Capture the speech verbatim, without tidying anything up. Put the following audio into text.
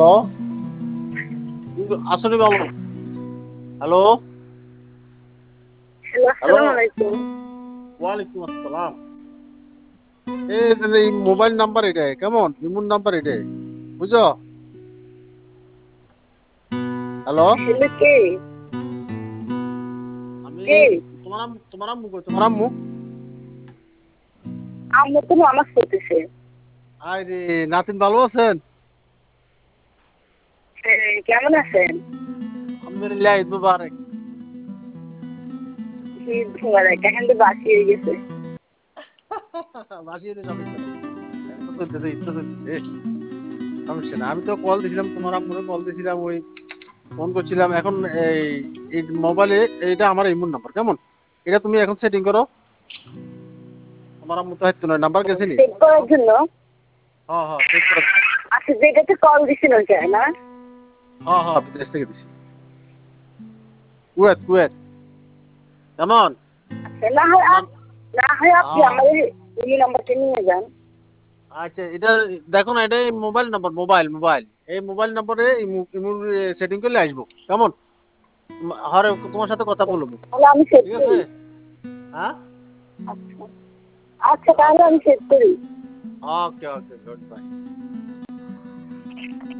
Hello, কিন্তু আসলে ভালো। হ্যালো, হ্যালো, হ্যালো, আসসালামু আলাইকুম। ওয়ালাইকুম আসসালাম। এই যে এই মোবাইল নাম্বার এটাই কেমন ইমুন নাম্বার এটাই বুঝছো? হ্যালো, হ্যালো, কে? আমি কে? তোমার আম্মু তোমার আম্মু কই তোমার আম্মু? আম্মু তো নামাজ পড়তেছে। আরে নাতিন ভালো আছেন? হ্যাঁ, কেমন আছেন? আলহামদুলিল্লাহ, ঈদ মুবারক। ঈদ মুবারক। এখন তো বাসি হয়ে গেছে। বাসিয়ে দে সমস্যা নেই। এখন তো চলতেছে, ঈদ তো চলতেছে, সমস্যা না। আমি তো কল দিছিলাম তোমার আম্মুরে, কল দিছিলাম, ওই ফোন করছিলাম। এখন এই এই মোবাইলে এইটা আমার ইমুন নাম্বার কেমন, এটা তুমি এখন সেটিং করো। তোমার আম্মু তো হয়তো নাম্বার গেছে নি। চেক করার জন্য? হ্যাঁ হ্যাঁ সেট করে। আচ্ছা, যেটাতে কল দিছিল ওইটা না? হ্যাঁ হ্যাঁ বিদেশ থেকে দিছি, কুয়েত কুয়েত। কেমন আচ্ছা, না হয় তোমার? আপ- না হয় আপনি আহ, আমাদের এই নাম্বারটা নিয়ে যান। আচ্ছা এটা দেখো না, এটা মোবাইল নাম্বার, মোবাইল মোবাইল এই মোবাইল নাম্বারে ইমুর সেটিং করলে আসবো কেমন। হরে তোমার সাথে কথা বলবো, তাহলে আমি সেট ঠিক আছে? করি। হ্যাঁ, আচ্ছা, আচ্ছা, তাহলে আচ্ছা, আমি সেট করি। Okay okay, good by.